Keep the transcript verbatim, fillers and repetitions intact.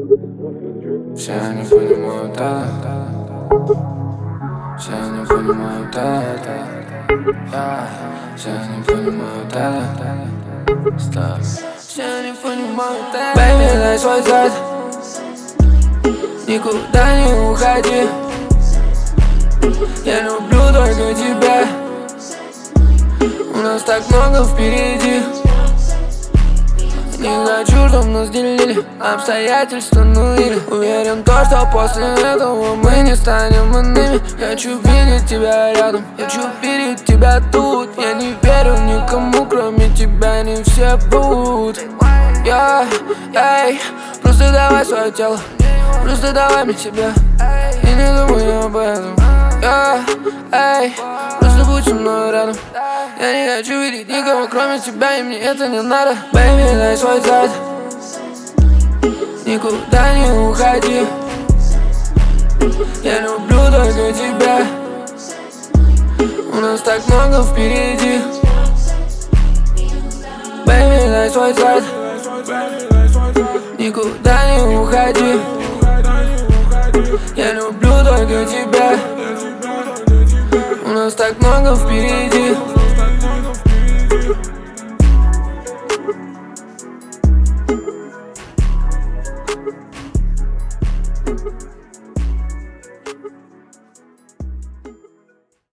Все не понимают это, все не понимают это, yeah. Все не понимают это, стоп. Все не понимают это. Baby, дай свой зад, никуда не уходи. Я люблю только тебя, у нас так много впереди. Не хочу, чтоб нас делили обстоятельства, ну или уверен то, что после этого мы не станем иными. Хочу видеть тебя рядом, хочу видеть тебя тут. Я не верю никому, кроме тебя, не все будут. Я, эй, просто давай свое тело, просто давай мне себя, и не думай об этом. Я, эй, просто будь со мной рядом. Я не хочу видеть никого, кроме тебя, и мне это не надо. Baby, дай свой зад, никуда не уходи. Я люблю только тебя, у нас так много впереди. Baby, дай свой зад, никуда не уходи. Я люблю только тебя, у нас так много впереди.